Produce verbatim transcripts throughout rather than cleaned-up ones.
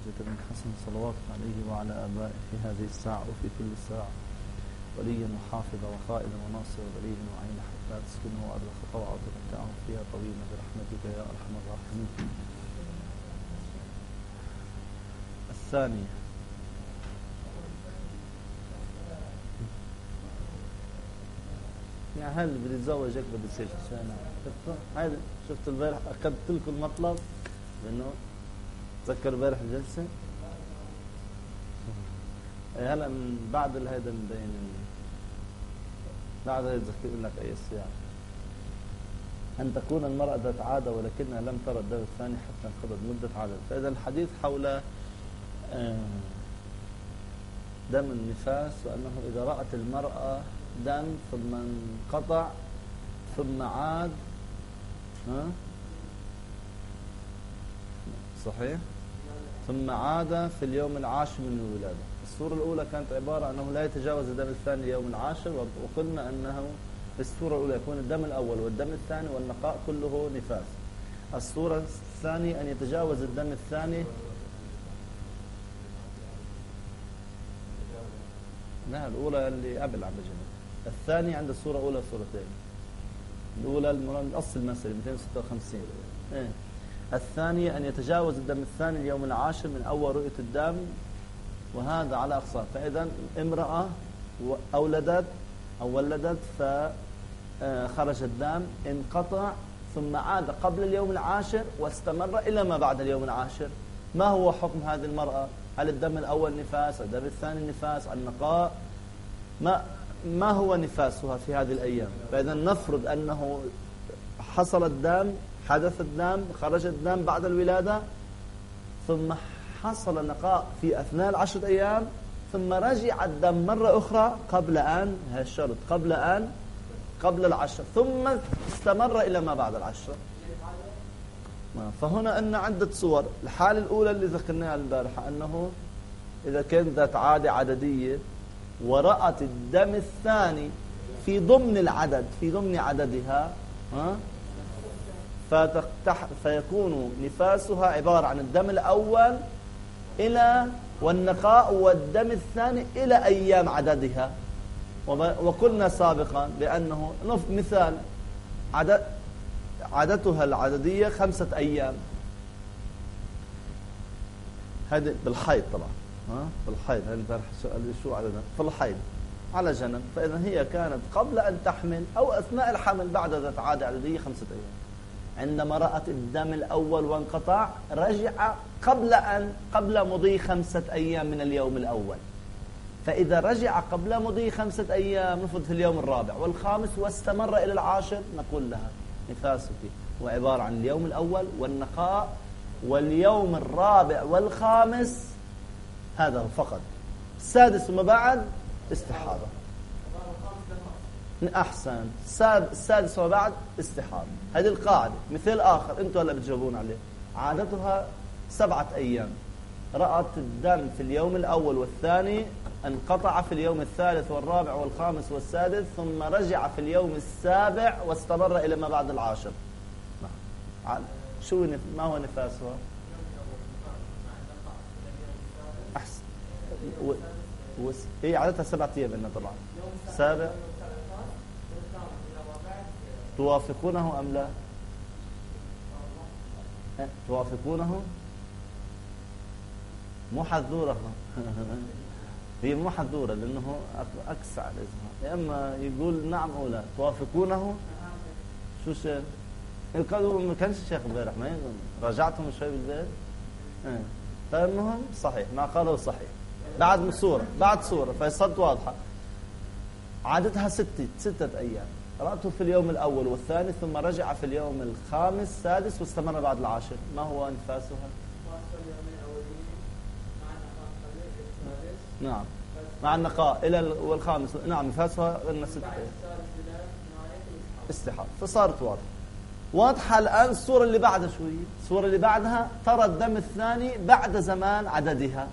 الحجة بن حسن صلوات عليه وعلى آبائه في هذه الساعة وفي كل ساعة وليا وحافظا وقائدا وناصرا ودليلا وعينا حتى تسكنه وأرض خطوة وتمتعه فيها طويلا برحمتك يا أرحم الراحمين. الثانية يعني هل بدي اتزوجك بدي تصير سنة شفت هذا شفت البارح أخذت لكم المطلب لأنه تذكروا البارح الجلسة هلا من بعد هذا مبين بعد هذا ذكر لك أي السياق أن تكون المرأة ذات عادة ولكنها لم ترى الدم الثاني حتى انقضت مدة عادة. فإذا الحديث حول دم النفاس وأنه إذا رأت المرأة دم ثم انقطع ثم عاد ها صحيح ثم عاد في اليوم العاشر من الولادة. الصورة الأولى كانت عبارة أنه لا يتجاوز الدم الثاني اليوم العاشر، وقلنا أنه في الصورة الأولى يكون الدم الأول والدم الثاني والنقاء كله نفاس. الصورة الثانية أن يتجاوز الدم الثاني لا الأولى اللي قبل عم بجنب الثاني عند الصورة الأولى صورتين. الأولى الأصل المسألة مئتين وستة وخمسين إيه. الثانية أن يتجاوز الدم الثاني اليوم العاشر من أول رؤية الدم، وهذا على أقسام. فإذا امرأة أولدت أو ولدت فخرج الدم انقطع ثم عاد قبل اليوم العاشر واستمر إلى ما بعد اليوم العاشر، ما هو حكم هذه المرأة؟ هل الدم الأول نفاس؟ الدم الثاني نفاس؟ النقاء ما ما هو نفاسها في هذه الأيام؟ فإذا نفرض أنه حصل الدم، حدث الدم، خرج الدم بعد الولادة، ثم حصل نقاء في أثناء العشرة أيام، ثم رجع الدم مرة أخرى قبل أن هالشرط قبل أن قبل العشرة، ثم استمر إلى ما بعد العشرة. فهنا أن عدة صور. الحالة الأولى اللي ذكرناها البارحة أنه إذا كانت ذات عادة عددية ورأت الدم الثاني في ضمن العدد في ضمن عددها ها فتفتح فيكون نفاسها عبارة عن الدم الأول إلى والنقاء والدم الثاني إلى أيام عددها. وقلنا سابقا بأنه مثال عدد عادتها العددية خمسة أيام، هذا بالحيض طبعا ها بالحيض هذا السؤال شو عددها في الحيض على جنب. فإذا هي كانت قبل أن تحمل أو أثناء الحمل بعد ذات عادة عددية خمسة أيام. عندما رأت الدم الأول وانقطع رجع قبل أن قبل مضي خمسة أيام من اليوم الأول. فإذا رجع قبل مضي خمسة أيام نفض في اليوم الرابع والخامس واستمر إلى العاشر نقول لها نفاسك هو عبارة عن اليوم الأول والنقاء واليوم الرابع والخامس، هذا فقط. السادس وما بعد استحاضة. أحسن. السادس وما بعد استحاضة. هذه القاعدة. مثال آخر أنتوا هلا بتجاوبون عليه. عادتها سبعة أيام، رأت الدم في اليوم الأول والثاني، انقطع في اليوم الثالث والرابع والخامس والسادس، ثم رجع في اليوم السابع واستمر إلى ما بعد العاشر. شو ما هو نفاسها؟ أحسن. و... و... هي عادتها سبعة أيام إنها طبعا سابع. توافقونه أم لا؟ أه؟ توافقونه؟ مو حذورة هي مو حذورة لأنه أكسع الإزهار. يا إما يقول نعم أو لا. توافقونه شو شيء قالوا ما كانش الشيخ امبارح ما راجعتهم شوي بالبيت اه. فالمهم صحيح ما قالوا صحيح. بعد صورة بعد صورة فصارت واضحة. عادتها ستة ستة أيام، رأته في اليوم الأول والثاني ثم رجع في اليوم الخامس السادس واستمر بعد العاشر. ما هو نفاسها؟ نعم مع النقاء إلى والخامس. نعم نفاسها قلنا ستة استحاضة. فصارت واضحة واضحة. الآن الصورة اللي بعدها شوية. الصورة اللي بعدها ترى الدم الثاني بعد زمان عددها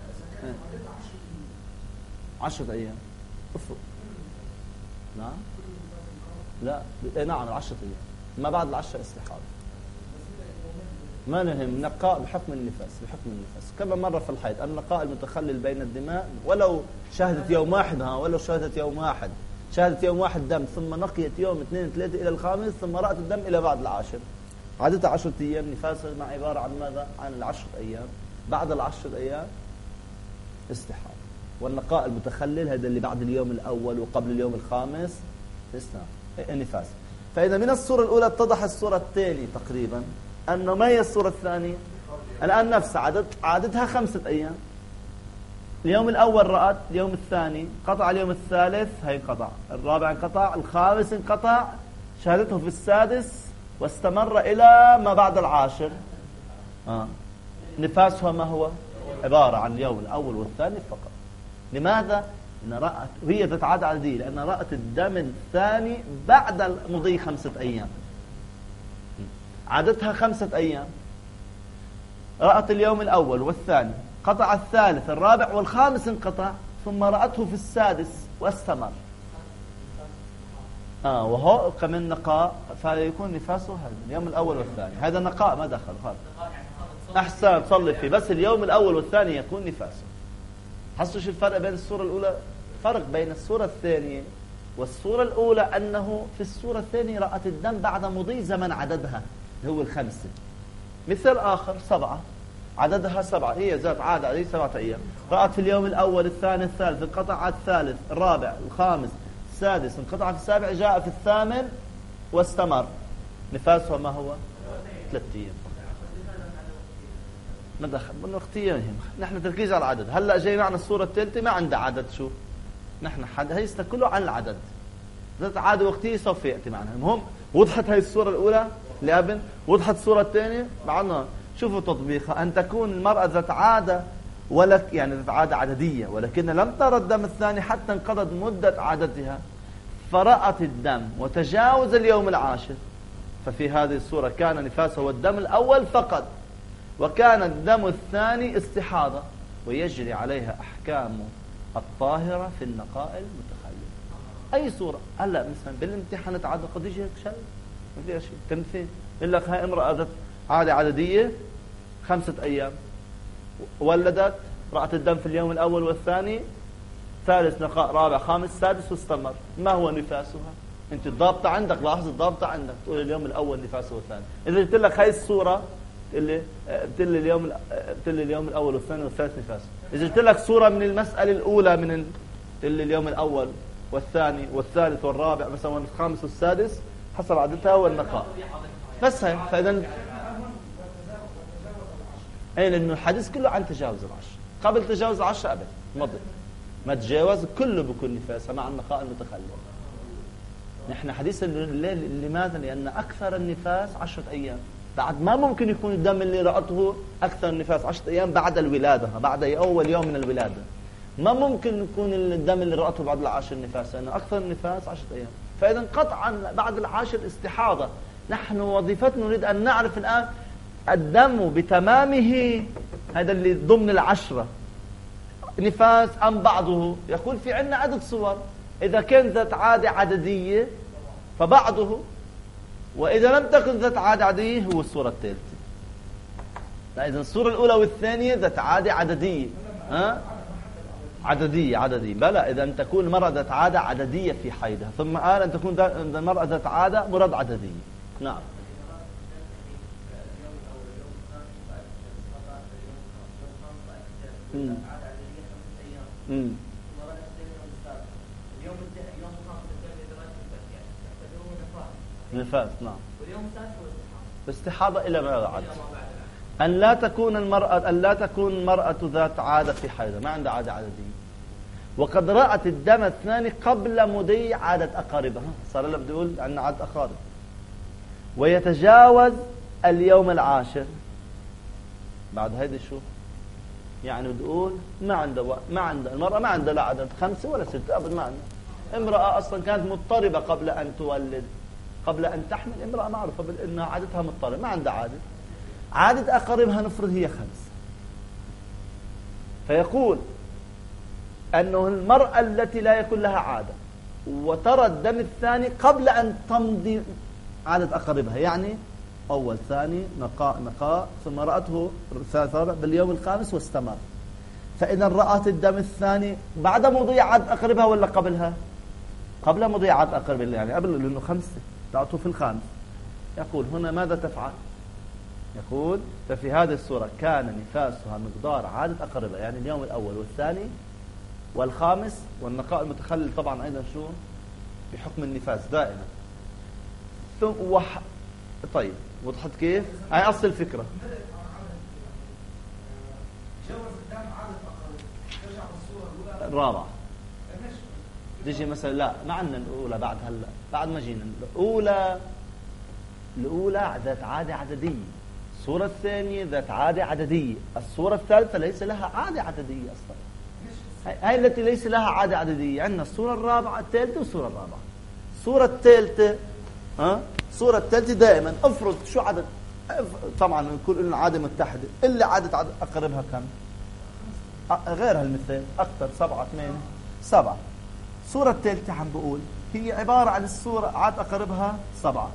عشرة أيام. أفرق. نعم لا نعم العشرة أيام ما بعد العشرة استحاضة. ما نهم نقاء بحكم النفاس، بحكم النفاس كما مر في الحيض، النقاء المتخلل بين الدماء ولو شهدت يوم واحد، ها ولو شهدت يوم واحد، شهدت يوم واحد دم ثم نقيت يوم اثنين ثلاثة إلى الخامس ثم رأت الدم إلى بعد العاشر، عادتها عشرة أيام نفاسها مع عبارة عن ماذا؟ عن العشرة أيام، بعد العشرة أيام استحاضة. والنقاء المتخلل هذا اللي بعد اليوم الأول وقبل اليوم الخامس استحاضة نفاس. فإذا من الصورة الأولى اتضح الصورة الثانية تقريبا أنه ما هي الصورة الثانية؟ الآن نفس عدد عادتها خمسة أيام، اليوم الأول رأت، اليوم الثاني قطع، اليوم الثالث هي انقطع، الرابع انقطع، الخامس انقطع، شهدته في السادس واستمر إلى ما بعد العاشر. آه. نفاسها ما هو؟ عبارة عن اليوم الأول والثاني فقط. لماذا؟ إن رأت وهي ذات عادة عادية لأن رأت الدم الثاني بعد مضي خمسة أيام. عادتها خمسة أيام، رأت اليوم الأول والثاني، قطع الثالث، الرابع والخامس انقطع، ثم رأته في السادس واستمر. آه وهو كمان نقاء، فيكون نفاسه هذا اليوم الأول والثاني، هذا نقاء ما دخل خالص. أحسن تصلي فيه، بس اليوم الأول والثاني يكون نفاسه. حسوا شو الفرق بين الصورة الأولى؟ فرق بين الصورة الثانية والصورة الأولى أنه في الصورة الثانية رأت الدم بعد مضي زمن عددها اللي هو الخمسة. مثل آخر سبعة، عددها سبعة، هي ذات عادة هذه سبعة أيام، رأت في اليوم الأول الثاني الثالث، انقطع الثالث الرابع الخامس السادس، انقطع في السابع، جاء في الثامن واستمر. نفاسها ما هو؟ ثلاثة أيام. ما دخل من وقتيا يهم. نحن تركيز على العدد. هلا جاي معنا الصورة الثالثة ما عندها عدد. شو نحن حد هيسنا كله عن العدد، ذات عادة وقتية سوف يأتي معنا. المهم وضحت هاي الصورة الأولى اللي قبل، وضحت الصورة الثانية معنا. شوفوا تطبيقها، أن تكون المرأة ذات عادة ولك يعني ذات عادة عددية، ولكن لم ترى الدم الثاني حتى انقضت مدة عادتها، فرأت الدم وتجاوز اليوم العاشر، ففي هذه الصورة كان نفاسها هو الدم الأول فقط، وكان الدم الثاني استحاضة، ويجري عليها أحكام الطاهرة في النقاء المتخلل. أي صورة هلا مثلا بالامتحانات عادة قد يجي هيك شيء ما فيها شيء تمثيل، يقول لك هاي امرأة ذات عادة عددية خمسة أيام، ولدت، رأت الدم في اليوم الأول والثاني، ثالث نقاء، رابع، خامس، سادس، واستمر. ما هو نفاسها؟ أنت الضابطة عندك، لاحظ الضابطة عندك، تقول اليوم الأول نفاسه والثاني. إذا قلت لك هاي الصورة اللي بتقول لي اليوم بتقول لي اليوم الأول والثاني والثالث نفاسه. إذا قلت لك صورة من المسألة الأولى من بتقول لي اليوم الأول والثاني والثالث والرابع مثلا والخامس والسادس حسب عددها والنقاء. بس هاي فإذا أي لأنه الحديث كله عن تجاوز العشر، قبل تجاوز العشر أبدا مضت، ما تجاوز كله بكل نفاسها مع النقاء المتخلل. نحن حديث الليل لماذا؟ لأن أكثر النفاس عشرة أيام، بعد ما ممكن يكون الدم اللي رأته أكثر النفاس عشرة أيام بعد الولادة، بعد أول يوم من الولادة ما ممكن يكون الدم اللي رأته بعد العاشر نفاس، لأنه أكثر النفاس عشرة أيام. فإذا قطعا بعد العاشر استحاضة. نحن وظيفتنا نريد أن نعرف الآن الدم بتمامه هذا اللي ضمن العشرة نفاس أم بعضه. يقول في عندنا عدد صور، إذا كان ذات عادة عددية فبعضه، وإذا لم تكن ذات عادة عددية هو الصورة الثالثة. إذا الصورة الأولى والثانية ذات عادة عددية، ها عددية عددية بلا. إذا أن تكون المرأة ذات عادة عددية في حيضها، ثم قال أن تكون المرأة ذات عادة مراد عددية. نعم. امم امم نفاس. نعم. استحاضة إلى ما بعد. أن لا تكون المرأة أن لا تكون المرأة ذات عادة في حيضها، ما عندها عادة عددية، وقد رأت الدم الثاني قبل مضي عادة أقاربها. صار لها بدي أقول عندنا عادة أقارب، ويتجاوز اليوم العاشر. بعد هيدا شو يعني؟ بدي أقول ما عندها و... ما عندها المرأة ما عندها لا عدد خمسة ولا ستة أبدا. ما عندها. امرأة أصلا كانت مضطربة قبل أن تولد، قبل أن تحمل، امرأة معروفة بأنها عادتها مضطربة، ما عندها عادة. عادة أقاربها نفرض هي خمس. فيقول أنه المرأة التي لا يكون لها عادة وترى الدم الثاني قبل أن تمضي عادة أقاربها، يعني أول ثاني نقاء نقاء ثم رأته ثالث رابع باليوم الخامس واستمر. فإذا رأت الدم الثاني بعد مضي عدد أقربها ولا قبلها؟ قبل مضي عدد أقربها، يعني قبل، لأنه خمسة رأته في الخامس. يقول هنا ماذا تفعل؟ يقول ففي هذه الصورة كان نفاسها مقدار عادة أقربها، يعني اليوم الأول والثاني والخامس، والنقاء المتخلل طبعا أيضا شو بحكم النفاس دائما. ثم وح... طيب وضحت كيف؟ هاي أصل الفكرة. الرابعة تيجي مثلا، لا ما عندنا الأولى بعد هلا، بعد ما جينا الأولى. الأولى ذات عادة عددية، الصورة الثانية ذات عادة عددية، الصورة الثالثة ليس لها عادة عددية أصلا. هاي التي ليس لها عادة عددية. عندنا الصورة الرابعة الثالثة والصورة الرابعة. الصورة الثالثة ها الصورة الثالثة دائما افرض شو عدد، طبعا نقول لنا عادة متحدة، اللي عادة عدد أقربها كم؟ غير هالمثال أكثر، سبعة ثمانية سبعة. الصورة الثالثة عم بقول هي عبارة عن الصورة عاد أقربها سبعة،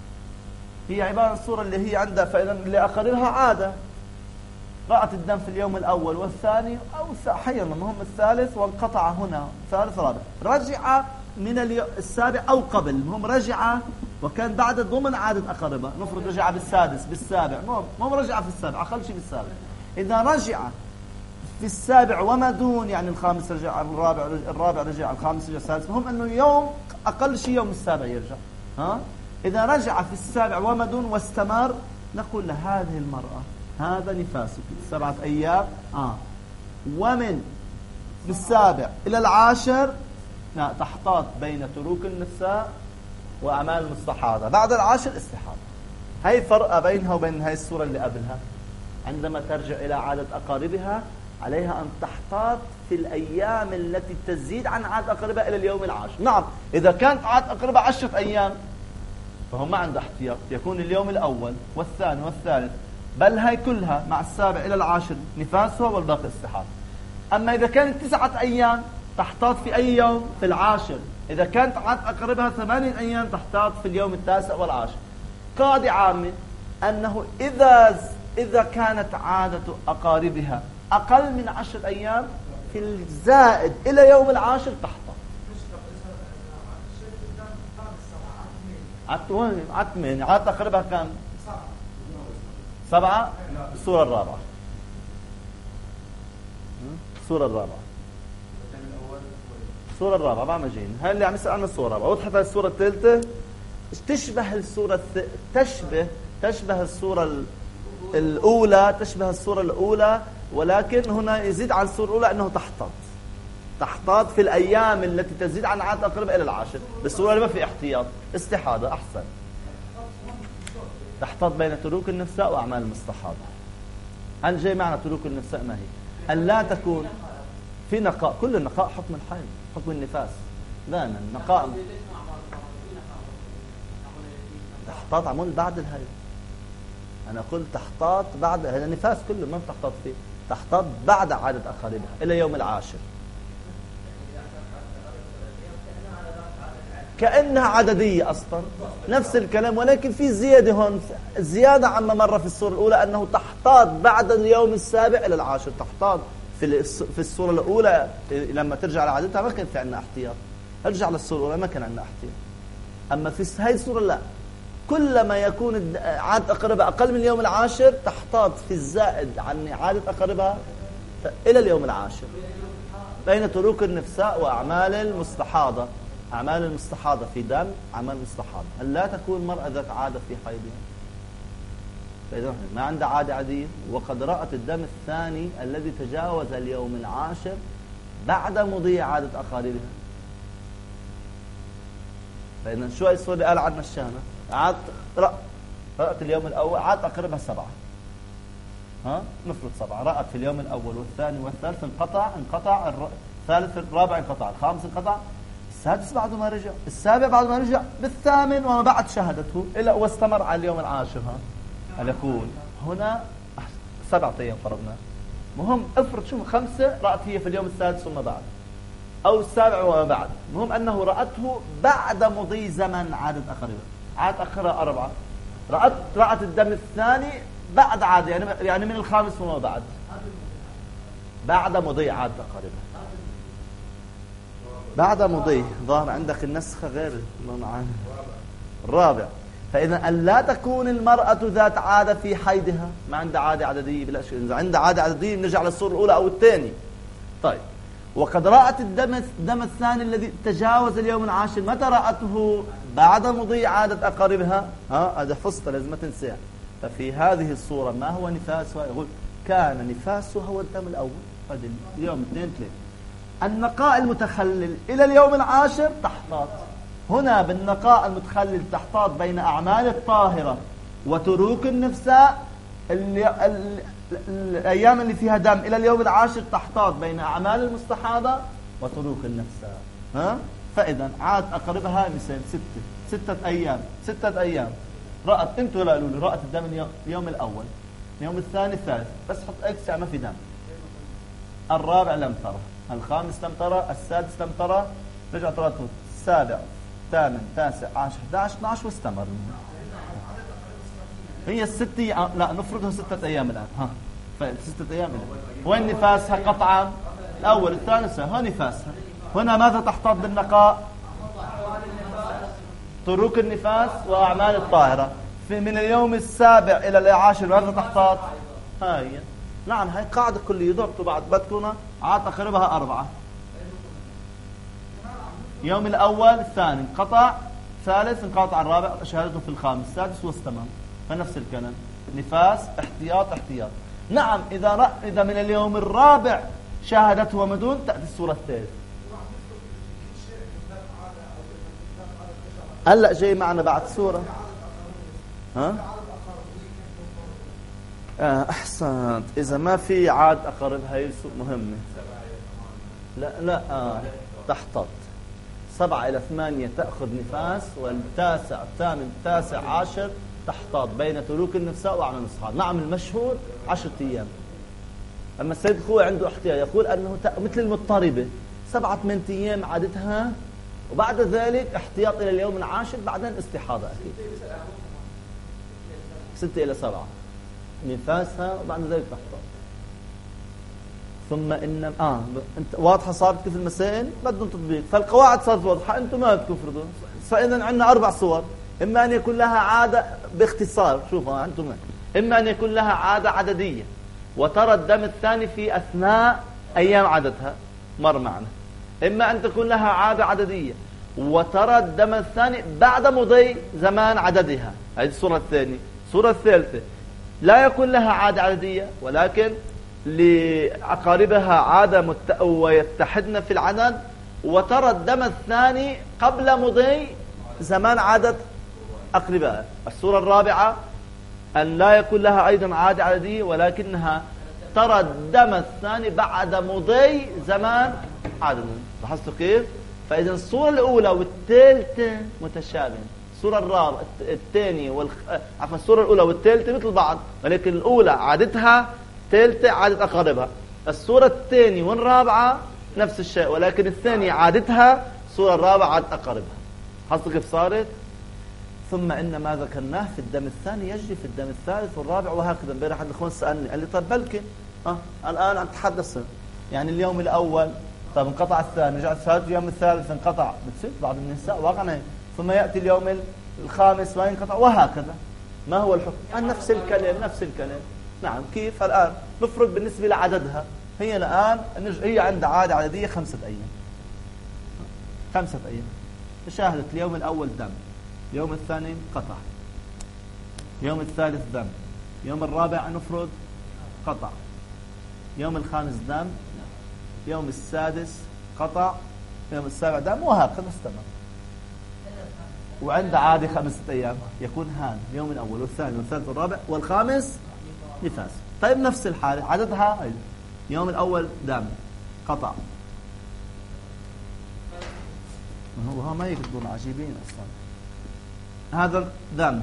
هي عبارة عن الصورة اللي هي عندها، فإذا اللي أقربها عادة رأت الدم في اليوم الأول والثاني أو أحيانا المهم الثالث وانقطع هنا ثالث رابع، رجع من اليوم السابع أو قبل، المهم رجع وكان بعد ضمن عادة أقربها. نفرض رجع بالسادس بالسابع، المهم مو رجع في السابع، أقل شيء بالسابع. إذا رجع في السابع وما دون، يعني الخامس رجع على الرابع، الرابع رجع على الخامس رجع السادس، المهم أنه يوم أقل شيء يوم السابع يرجع. ها إذا رجع في السابع وما دون واستمر، نقول لهذه المرأة هذا نفاسك سبعة أيام آه ومن السابع إلى العاشر تحتاط بين تروك النساء وأعمال المستحاضة، بعد العاشر استحاضة. هي فرق بينها وبين هاي الصورة اللي قبلها. عندما ترجع إلى عادة أقاربها عليها أن تحتاط في الأيام التي تزيد عن عادة أقاربها إلى اليوم العاشر. نعم إذا كانت عادة أقاربها عشرة أيام فهم ما عنده احتياط، يكون اليوم الأول والثاني والثالث، بل هاي كلها مع السابع إلى العاشر نفاسها والباقي استحاضة. أما إذا كانت تسعة أيام تحتاط في أي يوم؟ في العاشر. إذا كانت عادة أقربها ثمانية أيام تحتاط في اليوم التاسع والعاشر. قاعدة عامة أنه إذا إذا كانت عادة أقاربها أقل من عشر أيام في الزائد إلى يوم العاشر تحتاط. عتوين عتمين عادة أقربها كم؟ سبعة. الصورة الرابعة الصورة الرابعة الصورة الرابعة ما مجين. هاي اللي عم يسأل عنها الصورة الرابعة. وضحت هاي الصورة الثالثة تشبه الصورة الث... تشبه تشبه الصورة الأولى تشبه الصورة الأولى، ولكن هنا يزيد عن الصورة الأولى أنه تحتاط تحتاط في الأيام التي تزيد عن عادة أقرب إلى العاشر. بالصورة اللي ما في احتياط استحاضة أحسن. تحتاط بين تروك النساء وأعمال المستحاضة. هل جاي معنا تروك النساء ما هي؟ أن لا تكون في نقاء. كل النقاء حكم الحيض، حكم النفاس دائما. نقاء تحتاط عمول بعد الحيض. أنا قلت تحتاط بعد، هذا النفاس كله ما تحتاط فيه، تحتاط بعد عادة أقاربها إلى يوم العاشر. كأنها عددية أصلا نفس الكلام، ولكن في زيادة هون، زيادة عما مر في الصورة الأولى أنه تحتاط بعد اليوم السابع إلى العاشر. تحتاط في في الصورة الأولى لما ترجع لعادتها ما كان في عندنا احتياط، ارجع للصورة الأولى ما كان عندنا احتياط. أما في هاي الصورة لا، كلما يكون عادة أقربها أقل من اليوم العاشر تحتاط في الزائد عن عادة أقربها إلى اليوم العاشر بين تروك النفساء وأعمال المستحاضة. أعمال المستحاضة في دم، أعمال المستحاضة هل لا تكون مرأة ذات عادة في حيضها؟ فإذا ما عندها عادة عادية وقد رأت الدم الثاني الذي تجاوز اليوم العاشر بعد مضي عادة أقاربها. فإذا شو الصورة اللي قال عنا الشامة؟ عاد رأت اليوم الأول عاد أقربها سبعة، ها نفرض سبعة، رأت في اليوم الأول والثاني والثالث انقطع انقطع الثالث الرابع انقطع الخامس انقطع السادس بعد ما رجع السابع بعد ما رجع بالثامن وما بعد شهدته إلا واستمر على اليوم العاشر. ها هل يكون هنا سبعة أيام فرضنا، مهم افرض شو خمسة رأت هي في اليوم السادس وما بعد أو السابع وما بعد، مهم أنه رأته بعد مضي زمن عادة أقربها. عاد أخرها أربعة رأت رأت الدم الثاني بعد عاد، يعني يعني من الخامس وما بعد، بعد مضي عاد أقاربها، بعد مضي. ظاهر عندك النسخة غير الرابع. فإذا أن لا تكون المرأة ذات عادة في حيضها، ما عندها عادة عددية بلا شيء. إذا عندها عادة عددية نرجع للصورة الأولى أو الثاني. طيب، وقد رأت الدم الدم الثاني الذي تجاوز اليوم العاشر، متى رأته؟ بعد مضي عادة أقاربها. ها هذا حصة لازم ما تنساها. ففي هذه الصورة ما هو نفاسها؟ يقول كان نفاسها هو الدم الأول، هذا اليوم اثنين ثلاثة. النقاء المتخلل إلى اليوم العاشر تحتاط. هنا بالنقاء المتخلل تحتاط بين أعمال الطاهرة وتروك النفساء. اللي ال... الأيام اللي فيها دم إلى اليوم العاشر تحتاط بين أعمال المستحاضة وتروك النفساء. ها؟ فإذا عاد أقربها مثل ستة ستة أيام ستة أيام رأت. أنتوا لا قالوا لي رأت الدم اليوم الأول، اليوم الثاني الثالث، بس حط إكس يعني ما في دم. الرابع لم ترى، الخامس لم ترى، السادس لم ترى، رجعت رأته السابع الثامن التاسع عشر احد عشر اثني عشر واستمر. هي الستة، لا نفرضها ستة أيام الآن. ها ستة أيام الآن. وين نفاسها قطعا؟ الأول الثاني ها نفاسها. هنا ماذا تحتاط بالنقاء؟ تروك النفاس وأعمال الطاهرة. في من اليوم السابع إلى العاشر ماذا تحتاط؟ هاي نعم، هاي قاعدة كلية. ضبطوا بعد بدكنا عاد أقربها أربعة. يوم الأول الثاني انقطع، ثالث انقطع، الرابع شهادته في الخامس، السادس واستمر. فنفس الكلام، نفاس احتياط احتياط. نعم، إذا رأ... إذا من اليوم الرابع شاهدته ومدون تأتي الصورة الثالثة. هلأ جاي معنا بعد سورة. ها؟ آه أحسنت. إذا ما في عاد أقرب هاي مهمة. لا لا آه. تحتاط سبعة إلى ثمانية تأخذ نفاس، والتاسع الثامن التاسع عاشر تحتاط بين تروك النفساء وأعمال الصحاب. نعم المشهور عشرة أيام. أما السيد الخوي عنده احتياط، يقول أنه مثل المضطربة سبعة ثمانية أيام عادتها، وبعد ذلك احتياط إلى اليوم العاشر، بعدين استحاضة أكيد. ستة إلى سبعة نفاسها، وبعد ذلك تحتاط. ثم إن آه أنت واضحة صارت كيف المسائل؟ بدهم تطبيق. فالقواعد صارت واضحة، أنتم ما بدكم تفرضوا. فإذا عندنا أربع صور. إما أن يكون لها عادة باختصار، شوفوا أنتم، إما أن يكون لها عادة عددية وترى الدم الثاني في أثناء أيام عددها، مر معنا. إما أن تكون لها عادة عددية وترى الدم الثاني بعد مضي زمان عددها. هذه الصورة الثانية. الصورة الثالثة لا يكون لها عادة عددية، ولكن لأقاربها عادة مت... ويتحدن في العدد، وترى الدم الثاني قبل مضي زمان عادة أقربائها. الصورة الرابعة أن لا يكون لها أيضا عادة عددية، ولكنها ترى الدم الثاني بعد مضي زمان عدد. لاحظتوا كيف؟ فإذا الصورة الأولى والثالثة متشابهة. الصورة الرابعة الثانية والخ... عفوا الصورة الأولى والثالثة مثل بعض، ولكن الأولى عادتها، الثالثة عادة أقاربها. الصورة الثانية والرابعة نفس الشيء، ولكن الثانية عادتها، الصورة الرابعة عادة أقاربها. لاحظتوا كيف صارت؟ ثم إن ما ذكرناه في الدم الثاني يجري في الدم الثالث والرابع، وهكذا. امبارح أحد الأخوان سألني قال لي طيب بلكي أه الآن عم تحدث يعني اليوم الأول، طيب انقطع الثاني، رجع الثالث، اليوم الثالث انقطع، بتصير بعض النساء واقعا، ثم يأتي اليوم الخامس ما ينقطع، وهكذا. ما هو الحكم؟ نفس الكلام نفس الكلام. نعم. كيف الآن نفرض بالنسبة لعددها، هي الآن هي عندها عادة عددية خمسة أيام خمسة أيام شاهدت اليوم الأول دم، اليوم الثاني قطع، يوم الثالث دم، يوم الرابع نفرض قطع، يوم الخامس دم، يوم السادس قطع، يوم السابع دم، وهكذا استمر. وعند عادة خمسة أيام يكون هان اليوم الأول والثاني والثالث والرابع والخامس نفاس. طيب نفس الحالة عددها أيضا، يوم الأول دم قطع. هو ما يكتبون عجيبين أصلا. هذا دم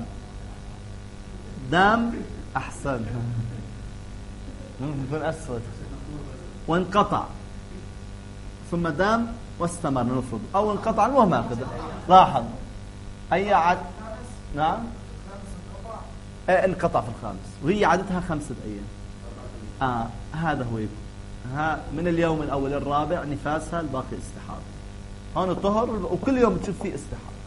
دم أحسن يكون أسود، وانقطع، ثم دم واستمر نفرض، أو انقطع، المهم هكذا. لاحظ أي عد. نعم آه انقطع في الخامس وهي عادتها خمسة أيام. آه هذا هو يكون. ها من اليوم الأول الرابع نفاسها الباقي استحاضة. هون الطهر وكل يوم بتشوف فيه استحاضة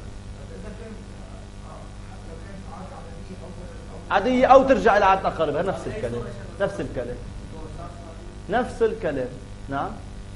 عادية أو ترجع إلى عادة أقاربها. نفس الكلام نفس الكلام نفس الكلام. نعم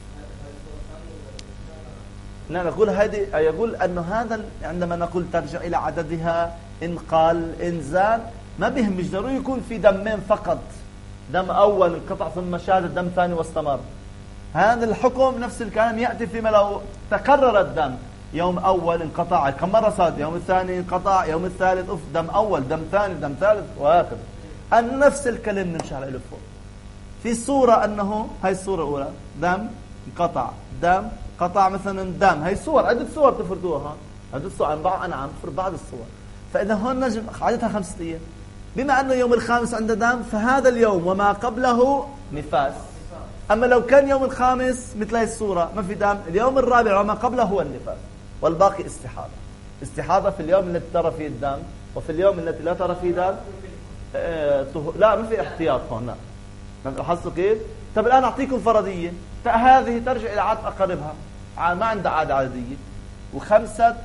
لا نقول هذه يقول أنه هذا عندما نقول ترجع إلى عددها إن قال إن زاد ما بهم مش ضروري يكون في دمين فقط، دم أول انقطع ثم شاهد دم ثاني واستمر. هذا الحكم نفس الكلام يأتي فيما لو تكرر الدم يوم أول انقطع كم مرة صار، يوم الثاني انقطع، يوم الثالث أف دم أول دم ثاني دم ثالث وهكذا. أن نفس الكلام نمشي على فوق. في صورة أنه هاي الصورة الأولى دم انقطع دم قطع مثلا دم، هاي صور عدة صور تفردوها عدة صور أنواع أنعام تفرد بعض الصور. فإذا هون نجم عدتها خمسة أيام. بما أنه يوم الخامس عنده دم فهذا اليوم وما قبله نفاس. أما لو كان يوم الخامس مثل هاي الصورة ما في دم، اليوم الرابع وما قبله هو النفاس والباقي استحاضة. استحاضة في اليوم الذي ترى فيه الدم وفي اليوم الذي لا ترى فيه دم. اه لا ما في احتياط هون. لا لاحظتوا كيف؟ طب الآن أعطيكم فرضية. هذه ترجع إلى عادة أقاربها ما عندها عادة عادية وخمسة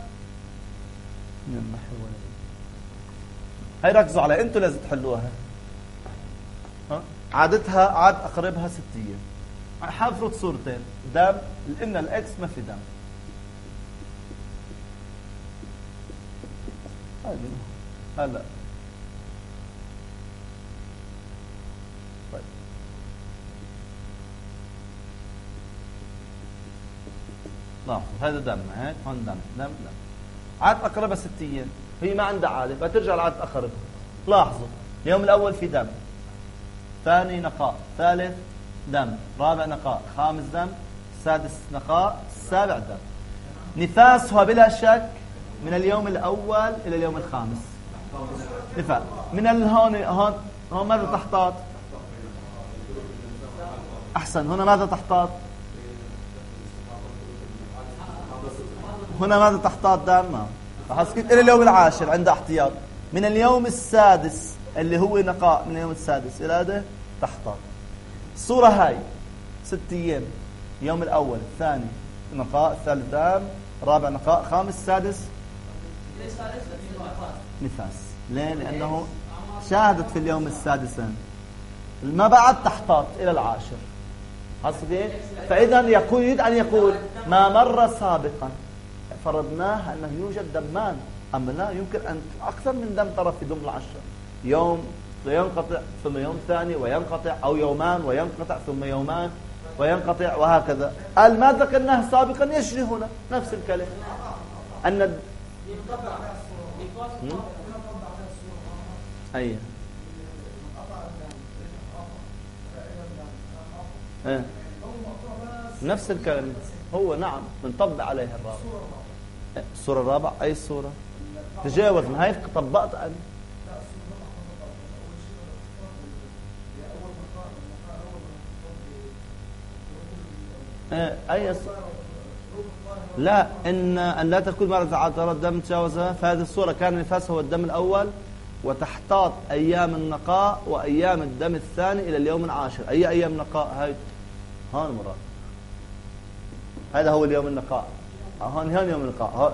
هاي ركزوا على انتوا لازم تحلوها. ها عادتها عاد أقربها ست أيام. حافرض صورتين دم لأن الإكس ما في دم. هلا طيب لاحظوا هذا دم هيك هون دم دم دم عاد أقربها ست أيام هي ما عندها عادة فترجع لعادة أقربها. لاحظوا اليوم الأول في دم، ثاني نقاء، ثالث دم، رابع نقاء، خامس دم، سادس نقاء، سابع دم. نفاسها بلا شك من اليوم الأول إلى اليوم الخامس. نفاس من هون هون هون ماذا تحتاط؟ أحسن هنا ماذا تحتاط؟ هنا ماذا تحتاط دم؟ حسكت إلى اليوم العاشر عند احتياط. من اليوم السادس اللي هو نقاء من اليوم السادس إلى هذا تحتاط. الصورة هاي ست أيام، يوم الأول الثاني نقاء، الثالث دم، رابع نقاء، خامس سادس نفاس. ليه؟ لأنه شاهدت في اليوم السادس ما بعد تحتاط إلى العاشر. حسكت؟ فإذا يقول يريد أن يقول ما مر سابقا فرضناه أنه يوجد دمان، أما لا يمكن أن أكثر من دم ترى في ضمن العشرة. يوم وينقطع ثم يوم ثاني وينقطع أو يومان وينقطع ثم يومان وينقطع وهكذا. قال ما ذكرناه سابقا يجري هنا نفس الكلام أن أي أه. نفس الكلام هو نعم بنطبق عليها الرابع. الصورة الرابعة أي الصورة تجاوزنا هاي طبقت أنا أي لا إن أن لا تكون مرة عطرة الدم تجاوزها. فهذه الصورة كان النفاس هو الدم الأول وتحتاط أيام النقاء وأيام الدم الثاني إلى اليوم العاشر. أي أيام نقاء هاي؟ هون مرات هذا هو اليوم النقاء. هون هون يوم النقاء. هون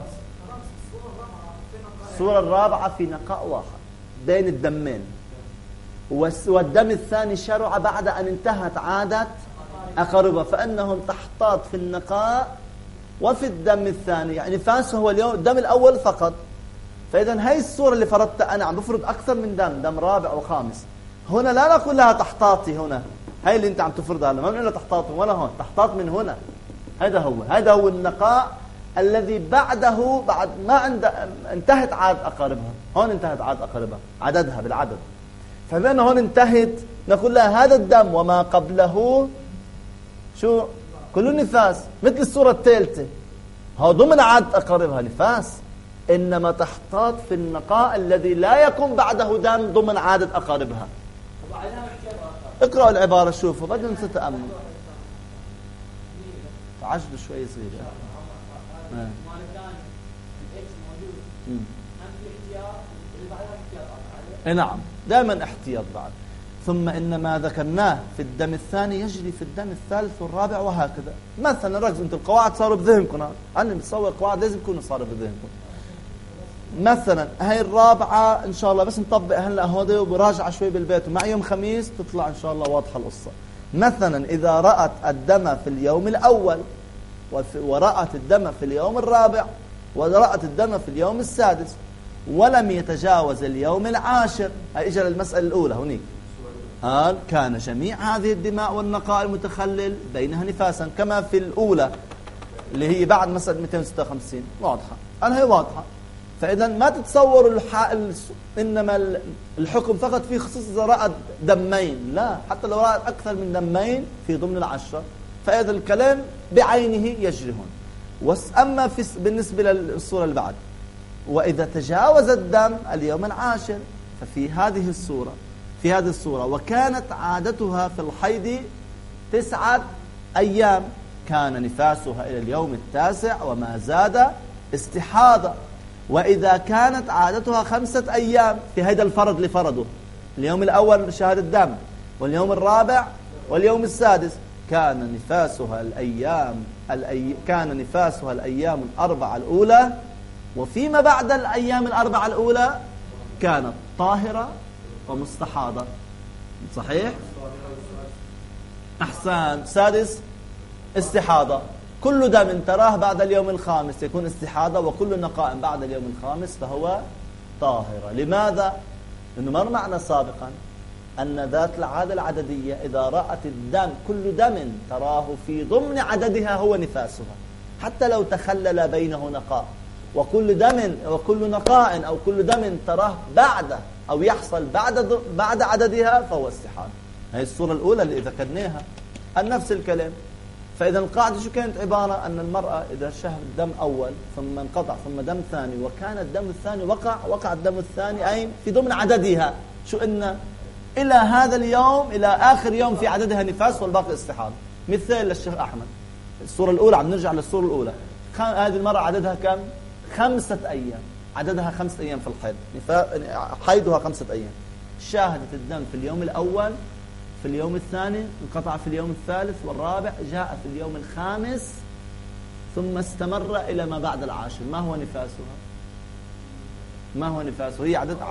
الصورة الرابعة في نقاء واحد بين الدمين والدم الثاني شرع بعد أن انتهت عادة أقربها فأنهم تحتاط في النقاء وفي الدم الثاني. يعني نفاسه هو اليوم الدم الأول فقط. فإذا هاي الصورة اللي فرضتها أنا عم بفرض أكثر من دم دم رابع وخامس. هنا لا نقول لها تحتاطي. هنا هاي اللي أنت عم تفرضها ما بنقول لها تحتاطي ولا هون تحتاط من هنا. هذا هو هذا هو النقاء الذي بعده بعد ما عند انتهت عاد أقاربها. هون انتهت عاد أقاربها عددها بالعدد. فبما هون انتهت نقول لها هذا الدم وما قبله شو كله نفاس مثل الصورة الثالثة. هو ضمن عاد أقاربها نفاس إنما تحتاط في النقاء الذي لا يكون بعده دم ضمن عادة أقاربها. اقرأوا العبارة شوفوا بدهم تتأمل عجل شوي صغيرة. نعم دائما احتياط بعد. ثم إن ما ذكرناه في الدم الثاني يجري في الدم الثالث والرابع وهكذا. مثلا ركزوا أنتم القواعد صاروا بذهنكم، أنا بتصور القواعد لازم يكونوا صاروا بذهنكم. مثلا هاي الرابعة إن شاء الله بس نطبق هلا هودي وبراجع شوي بالبيت، ومع يوم خميس تطلع إن شاء الله واضحة القصة. مثلا إذا رأت الدم في اليوم الأول ورأت الدم في اليوم الرابع ورأت الدم في اليوم السادس ولم يتجاوز اليوم العاشر، هاي إجا للمسألة الأولى هنيك، قال كان جميع هذه الدماء والنقاء المتخلل بينها نفاسا، كما في الأولى اللي هي بعد مسألة مئتين وستة وخمسين واضحة. أنا هي واضحة. فإذا ما تتصوروا الح... إنما الحكم فقط في خصوص إذا رأت دمين، لا، حتى لو رأت أكثر من دمين في ضمن العشرة فإذا الكلام بعينه يجري هون. أما في بالنسبة للصورة اللي بعد، وإذا تجاوز الدم اليوم العاشر ففي هذه الصورة في هذه الصورة وكانت عادتها في الحيض تسعة أيام كان نفاسها إلى اليوم التاسع وما زاد استحاضة. وإذا كانت عادتها خمسة أيام في هذا الفرض لفرضه، اليوم الأول شهر الدم واليوم الرابع واليوم السادس، كان نفاسها الأيام الأي... كان نفاسها الأيام الأربعة الأولى، وفيما بعد الأيام الأربعة الأولى كانت طاهرة ومستحاضة. صحيح؟ أحسن. سادس استحاضة، كل دم تراه بعد اليوم الخامس يكون استحاضة، وكل نقاء بعد اليوم الخامس فهو طاهرة. لماذا؟ لأنه مر معنا سابقا أن ذات العادة العددية إذا رأت الدم كل دم تراه في ضمن عددها هو نفاسها، حتى لو تخلل بينه نقاء، وكل دم وكل نقاء أو كل دم تراه بعد أو يحصل بعد بعد عددها فهو استحاضة. هذه الصورة الأولى اللي ذكرناها نفس الكلام. فإذا القاعدة شو كانت عبارة؟ أن المرأة إذا شهد دم أول ثم انقطع ثم دم ثاني وكان الدم الثاني وقع وقع الدم الثاني أي في ضمن عددها، شو إن إلى هذا اليوم إلى آخر يوم في عددها نفاس والباقي استحاضة. مثال للشيخ أحمد، الصورة الأولى عم نرجع للصورة الأولى، هذه المرأة عددها كم؟ خمسة أيام، عددها خمسة أيام في الحيض، حيضها خمسة أيام. شاهدت الدم في اليوم الأول في اليوم الثاني، انقطع في اليوم الثالث والرابع، جاء في اليوم الخامس ثم استمر إلى ما بعد العاشر. ما هو نفاسها؟ ما هو نفاسه؟ هي عدد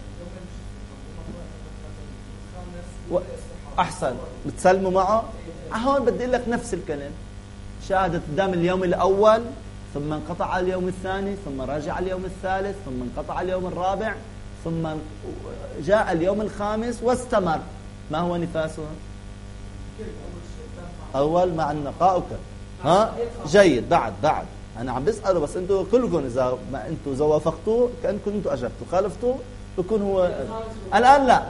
و... أحسن، بتسلموا معه؟ هون بدي أقول لك نفس الكلام. شاهدت الدم اليوم الأول ثم انقطع اليوم الثاني ثم رجع اليوم الثالث ثم انقطع اليوم الرابع ثم جاء اليوم الخامس واستمر. ما هو نفاسها؟ أول مع النقاء. ها جيد. بعد بعد أنا عم بسأله، بس أنتوا كلكم إذا ما أنتوا إذا وافقتوا كأنكم أنتوا أجبتوا، خالفتوا بكون هو الآن لا.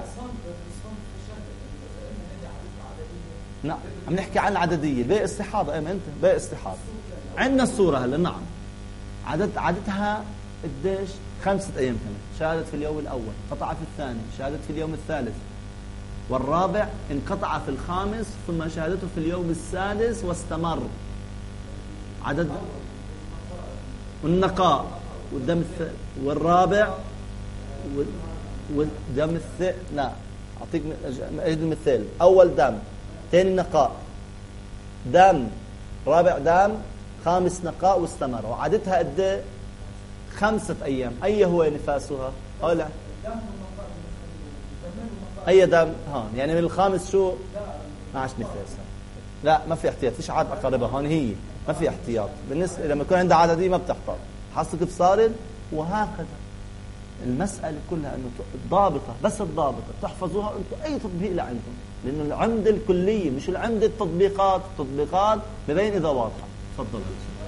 نعم عم نحكي عن العددية، باقي استحاضة. أي ما أنت باقي استحاضة. عندنا الصورة هلا. نعم عدد عددها قديش؟ خمسة أيام كمان. شهدت في اليوم الأول، قطع في الثاني، شهدت في اليوم الثالث والرابع، انقطع في الخامس، ثم شهدته في اليوم السادس واستمر. عدد والنقاء والدم الث... والرابع والدم الث... لا أعطيك أجد المثال. أول دم، ثاني نقاء، دم، رابع دم، خامس نقاء واستمر. وعدتها قد خمسة أيام. أي هو نفاسها؟ أو لا أي دم؟ هون يعني من الخامس شو؟ ما عادش نفاسها. لا ما في احتياط، فيش عاد أقربها هون. هي ما في احتياط بالنسبة لما يكون عندها عدد دي ما بتحتاط. حصل كيف صارت؟ وهكذا المسألة كلها أنه ضابطة، بس الضابطة تحفظوها أنتم أي تطبيق لعندكم، لأنه العمدة الكلية مش العمدة التطبيقات. التطبيقات ببين إذا واضحة. تفضل.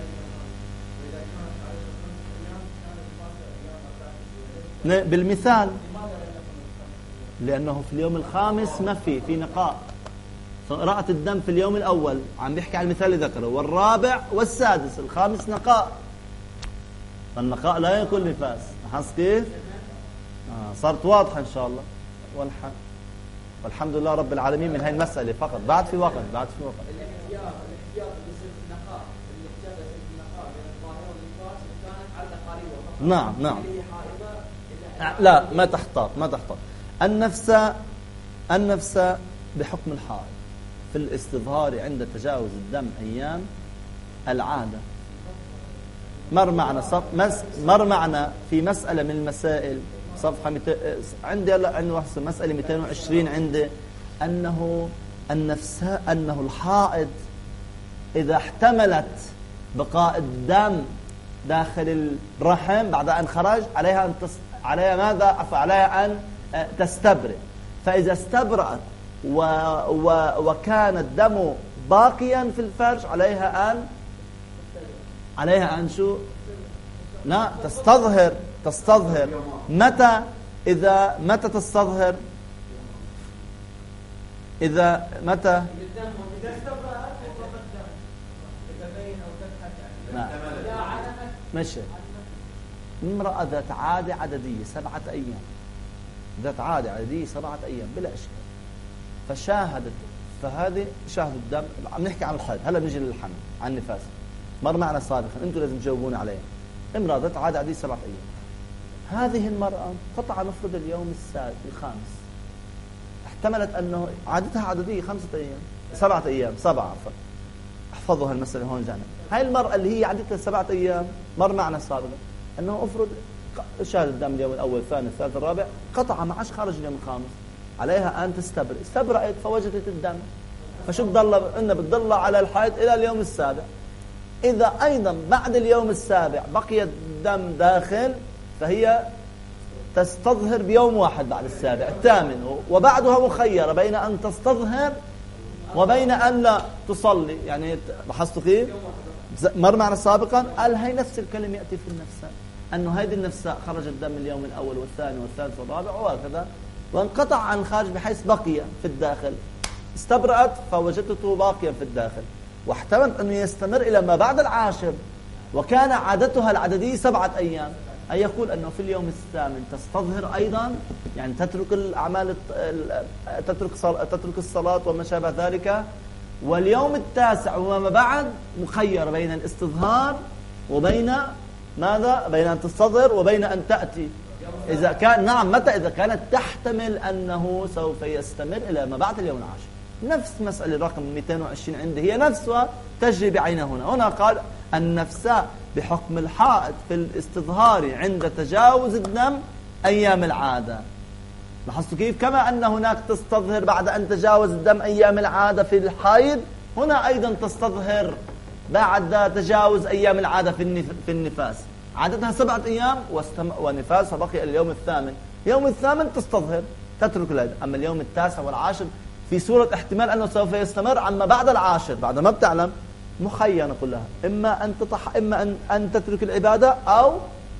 بالمثال لأنه في اليوم الخامس ما في في نقاء. رأت الدم في اليوم الأول، عم بيحكي على المثال اللي ذكره، والرابع والسادس، الخامس نقاء، فالنقاء لا يكون نفاس. حس كيف؟ آه صارت واضحة إن شاء الله. والحمد والحمد لله رب العالمين من هاي المسألة فقط. بعد في وقت بعد في وقت الاحتياط الاحتياط بصير في النقاء، الاحتياط بصير في النقاء بين الظاهر والنفاس كانت على قريبة. نعم نعم. لا ما تحتاط ما تحتاط النفس النفس بحكم الحائض في الاستظهار عند تجاوز الدم أيام العادة. مر معنا صف مس مر معنا في مسألة من المسائل صفحة مت... عندي هلا عنده مسألة مئتين وعشرين عندي أنه النفس أنه الحائض إذا احتملت بقاء الدم داخل الرحم بعد أن خرج عليها أن تص... عليها ماذا عليها أن تستبرئ. فإذا استبرأت و... و... وكان الدم باقيا في الفرج عليها أن عليها أن شو لا تستظهر تستظهر متى إذا متى تستظهر إذا متى ماشي. امرأة ذات عادة عددية سبعة أيام ذات عادة عددية سبعة أيام بلا إشكال فشاهدت فهذه شاهد الدم. عم نحكي عن الحيض هلا بنجي للحمل عن النفاس مر معنا سابقا انتم لازم تجاوبون عليها. امرأة ذات عادة عددية سبعة أيام هذه المرأة قطع نفرض اليوم السادس الخامس احتملت أنه عادتها عددية خمسة أيام سبعة أيام سبعة عفوا احفظوا هالمسألة هون جانا. هاي المرأة اللي هي عادتها سبعة أيام مر معنا سابقا أنه أفرض شاهد الدم اليوم الأول الثاني الثالث الرابع قطع ما عادش خارج اليوم الخامس عليها أن تستبرئ. استبرأت فوجدت الدم فشو بتضل إنها بتضل على الحيض إلى اليوم السابع. إذا أيضا بعد اليوم السابع بقي الدم داخل فهي تستظهر بيوم واحد بعد السابع الثامن وبعدها مخيرة بين أن تستظهر وبين أن لا تصلي. يعني لاحظتوا كيف مر معنا سابقا قال هي نفس الكلمة يأتي في النفساء أنه هذه النفساء خرج الدم اليوم الأول والثاني والثالث والرابع وهكذا وانقطع عن الخارج بحيث بقي في الداخل. استبرأت فوجدته باقيا في الداخل واحتملت أنه يستمر إلى ما بعد العاشر وكان عادتها العددية سبعة أيام أي يقول أنه في اليوم الثامن تستظهر أيضا يعني تترك الأعمال تترك تترك الصلاة وما شابه ذلك. واليوم التاسع وما بعد مخير بين الاستظهار وبين ماذا بين أن تستظهر وبين أن تأتي إذا كان نعم متى إذا كانت تحتمل أنه سوف يستمر إلى ما بعد اليوم العاشر. نفس مسألة رقم مئتين وعشرين عندي هي نفسها تجري بعينها هنا. هنا قال النفساء بحكم الحائض في الاستظهار عند تجاوز الدم أيام العادة. لاحظتوا كيف كما أن هناك تستظهر بعد أن تجاوز الدم أيام العادة في الحيض هنا أيضا تستظهر بعد تجاوز أيام العادة في النفاس. عادتها سبعة أيام ونفاسها بقي اليوم الثامن. يوم الثامن تستظهر تترك العادة. أما اليوم التاسع والعاشر في صورة احتمال أنه سوف يستمر عما بعد العاشر بعد ما بتعلم مخيرة كلها إما أن تطح إما أن أن تترك العبادة أو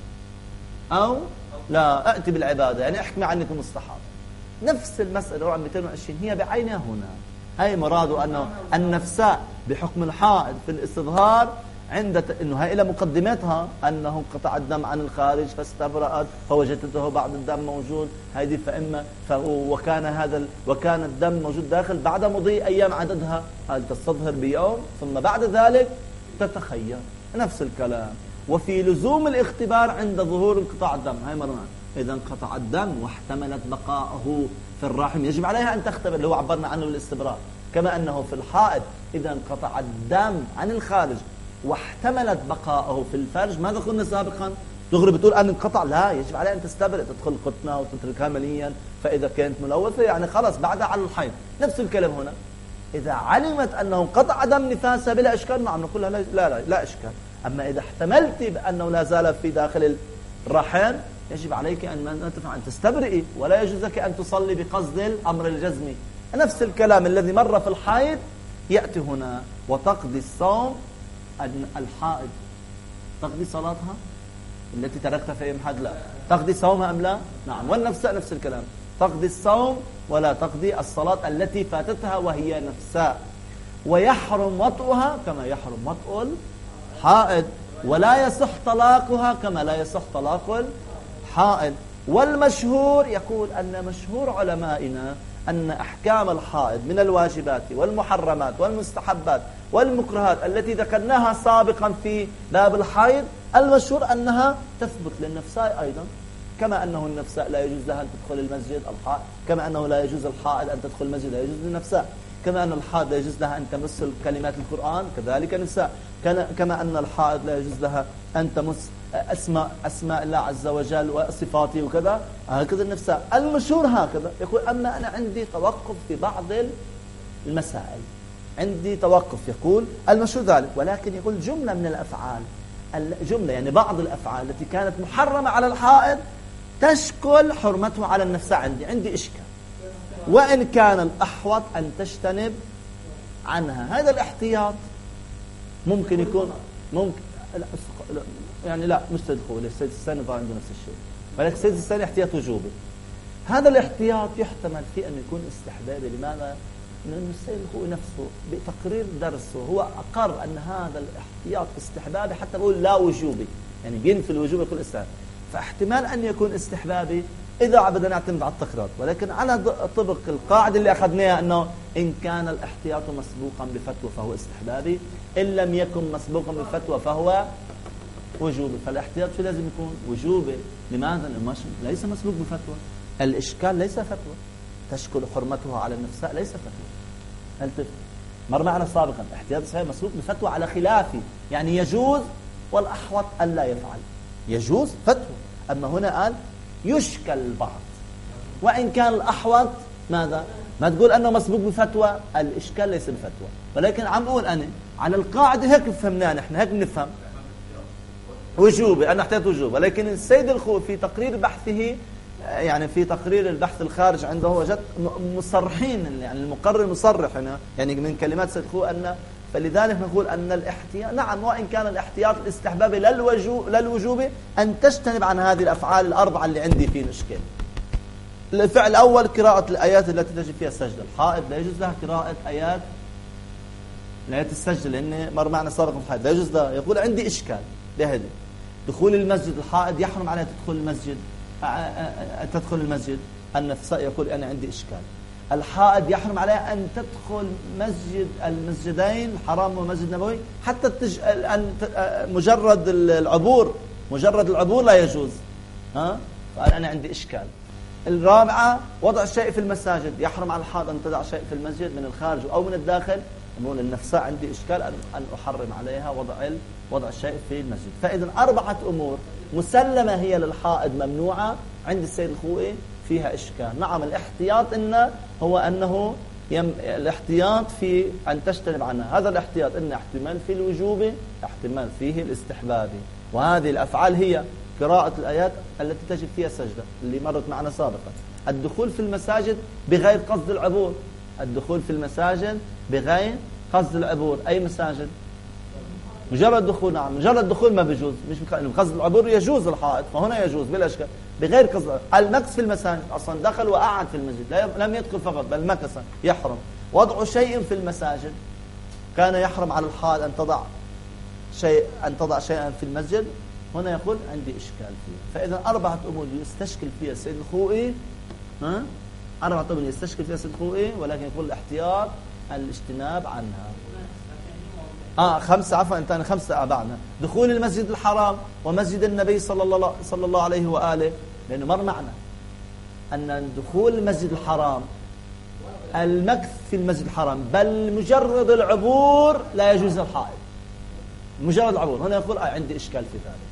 أو لا أأتي بالعبادة يعني احكمي عنك المستحاض. نفس المسألة رقم مئتين وعشرين هي بعينها هنا. هاي مراده أنه النفساء بحكم الحائض في الاستظهار عند ت... إنه هاي إلى مقدمتها أنه قطع الدم عن الخارج فاستبرأت فوجدته بعد الدم موجود هذه فإما ف... وكان هذا ال... وكان الدم موجود داخل بعد مضي أيام عددها هل تستظهر بيوم ثم بعد ذلك تتخير. نفس الكلام. وفي لزوم الاختبار عند ظهور انقطاع الدم. هاي مرة إذا انقطع الدم واحتملت بقاءه في الرحم يجب عليها أن تختبر اللي هو عبرنا عنه بالاستبراء. كما أنه في الحائض إذا انقطع الدم عن الخارج واحتملت بقاءه في الفرج ماذا قلنا سابقا دغري بتقول أن انقطع لا يجب عليها أن تستبرئ تدخل قطنة وتتركها مليا فإذا كانت ملوثة يعني خلاص بعدها على الحيض. نفس الكلام هنا إذا علمت أنه انقطع دم نفاسها بلا إشكال نعم نقول لها لا لا, لا, لا إشكال. أما إذا احتملت بأنه لا زال في داخل الرحم يجب عليك أن أن تستبرئي ولا يجوز لك أن تصلي بقصد الأمر الجزمي. نفس الكلام الذي مر في الحائض يأتي هنا وتقضي الصوم. الحائض تقضي صلاتها التي تركتها في يوم حد لا تقضي صومها أم لا نعم. والنفس نفس الكلام تقضي الصوم ولا تقضي الصلاة التي فاتتها وهي نفساء. ويحرم وطئها كما يحرم وطئ الحائض ولا يصح طلاقها كما لا يصح طلاق الحائض. والمشهور يقول أن مشهور علمائنا أن أحكام الحائض من الواجبات والمحرمات والمستحبات والمكرهات التي ذكرناها سابقا في باب الحيض المشهور أنها تثبت للنفساء أيضا كما أنه النفساء لا يجوز لها أن تدخل المسجد الحائض، كما أنه لا يجوز الحائض أن تدخل المسجد، لا يجوز للنفساء، كما أن الحائض لا يجوز لها أن تمس كلمات القرآن كذلك النساء، كما أن الحائض لا يجوز لها أن تمس أسماء أسماء الله عز وجل وصفاته وكذا، هكذا النفساء. المشهور هكذا يقول. أما أنا عندي توقف في بعض المسائل، عندي توقف، يقول المشهور ذلك، ولكن يقول جملة من الأفعال، الجملة يعني بعض الأفعال التي كانت محرمة على الحائض تشكل حرمتها على النفساء. عندي عندي إشكال، وإن كان الأحوط أن تجتنب عنها. هذا الاحتياط ممكن يكون ممكن لا يعني لا مش سيد الخوئي، السيد الثاني عنده نفس الشيء، ولكن السيد الثاني احتياط وجوبي. هذا الاحتياط يحتمل فيه أن يكون استحبابي. لماذا؟ لأن السيد الخوئي نفسه بتقرير درسه هو أقر أن هذا الاحتياط استحبابي، حتى بقول لا وجوبي، يعني بينفي الوجوب يقول استحبابي. فاحتمال أن يكون استحبابي إذا بدنا نعتمد على التقرير، ولكن على طبق القاعدة اللي أخذناها أنه إن كان الاحتياط مسبوقا بفتوى فهو استحبابي، إن لم يكن مسبوقا بفتوى فهو وجوبي. فالاحتياط شو لازم يكون؟ وجوبي. لماذا؟ ليس مسبوق بفتوى. الإشكال ليس فتوى تشكل حرمتها على النفساء، ليس فتوى. هل تفهم؟ مر معنا سابقا احتياط صحيح مسبوق بفتوى على خلافه، يعني يجوز والأحوط ألا يفعل، يجوز فتوى. أما هنا قال يشكل البعض، وإن كان الأحوط ماذا؟ ما تقول أنه مسبوق بفتوى، الإشكال ليس بفتوى. ولكن عم أقول أنا على القاعدة هيك فهمناه نحن، هيك بنفهم وجوبي، أنا احتياط وجوب. ولكن السيد الخوئي في تقرير بحثه، يعني في تقرير البحث الخارج عنده وجد مصرحين، يعني المقرر مصرح هنا يعني من كلمات السيد الخوئي أن، فلذلك نقول أن الاحتياط نعم، وإن كان الاحتياط الاستحبابي للوجوب أن تجتنب عن هذه الأفعال الأربعة اللي عندي فيه الإشكال. الفعل الأول قراءة الآيات التي تجب فيها السجدة. الحائض لا يجوز لها قراءة آيات الآيات السجدة، لأن مر معنا سابقا الحائض لا يجوز لها. يقول عندي إشكال بهذه. دخول المسجد، الحائض يحرم عليها تدخل المسجد، تدخل المسجد. النفساء يقول أنا عندي إشكال. الحائض يحرم عليها أن تدخل مسجد المسجدين الحرام والمسجد النبوي، حتى التج... أن مجرد العبور، مجرد العبور لا يجوز. ها؟ فقال أنا عندي إشكال. الرابعة وضع الشيء في المساجد، يحرم على الحائض أن تضع شيء في المسجد من الخارج أو من الداخل. يقول النفساء عندي إشكال أن أن أحرم عليها وضع وضع الشيء في المسجد. فإذا أربعة أمور مسلمة هي للحائض ممنوعة، عند السيد الخوئي فيها إشكال. نعم الاحتياط إنه هو أنه يم... الاحتياط في أن تجتنب عنها. هذا الاحتياط إنه احتمال في الوجوب، احتمال فيه الاستحبابي. وهذه الأفعال هي قراءة الآيات التي تجب فيها السجدة اللي مرت معنا سابقا. الدخول في المساجد بغير قصد العبور، الدخول في المساجد بغير قصد العبور. أي مساجد؟ مجرد دخول. نعم مجرد دخول ما بيجوز، مش بقصد العبور يجوز الحائط، فهنا يجوز بلا إشكال بغير قصد. المكث في المساجد، أصلا دخل وقعد في المسجد، لم يدخل فقط بل مكث، يحرم. وضع شيء في المساجد، كان يحرم على الحائط أن تضع شيء أن تضع شيئا في المسجد، هنا يقول عندي إشكال فيه. فإذا أربعة أمور يستشكل فيها السيد الخوئي، ها أربعة أمور يستشكل فيها السيد الخوئي، ولكن يقول الاحتياط الاجتناب عنها. آه خمسة عفوا أنت خمسة بعدنا. دخول المسجد الحرام ومسجد النبي صلى الله صلى الله عليه وآله، لأنه مر معنا أن دخول المسجد الحرام، المكث في المسجد الحرام، بل مجرد العبور لا يجوز الحائط، مجرد العبور. هنا يقول آه عندي إشكال في ذلك.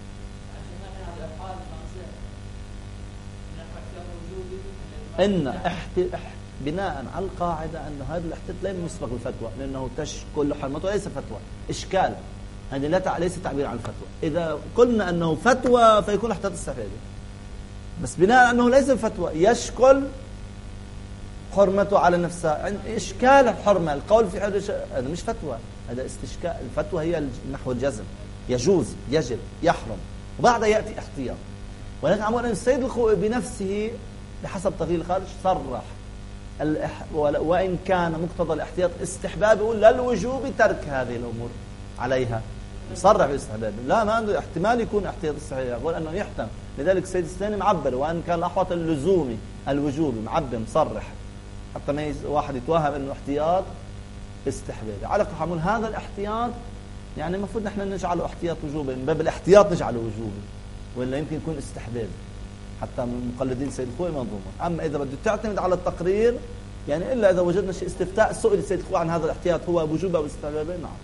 إن احت... احت... بناء على القاعدة أن هذا الاحتياط لا يسبق بالفتوى، لأنه تشكل حرمته ليس فتوى، إشكال. هذه لا تع... ليس تعبير عن الفتوى. إذا قلنا أنه فتوى فيكون احتياط استحبابي، بس بناء أنه ليس فتوى يشكل حرمته على نفسها. إشكال الحرمة، القول في حدود هذا مش فتوى، هذا استشكال. الفتوى هي نحو الجزم، يجوز، يجب، يحرم، وبعدها يأتي احتياط. ولكن عموما السيد الخوئي بنفسه بحسب تقرير الخارج صرح وإن كان مقتضى الاحتياط استحباب، يقول لا الوجوب ترك هذه الأمور عليها، صرح بالاستحباب. لا ما عنده احتمال يكون احتياط استحباب، يقول أنه يحتم. لذلك السيد الثاني معبر، وأن كان الأحوط اللزومي الوجوبي معبر مصرح، حتى ما واحد يتوهم أنه احتياط استحبابي. على كل حال هذا الاحتياط يعني المفروض نحن نجعله احتياط وجوبي، من باب الاحتياط نجعله وجوبي، ولا يمكن يكون استحبابي. حتى من مقلدين سيد الخوئي منظومة. أما إذا بده تعتمد على التقرير يعني إلا إذا وجدنا شيء استفتاء سئل السيد الخوئي عن هذا الاحتياط هو بوجوبه أو استحبابه نعم.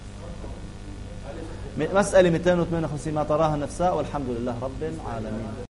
مسألة مئتين وثمانية وخمسين ما تراها النفساء والحمد لله رب العالمين.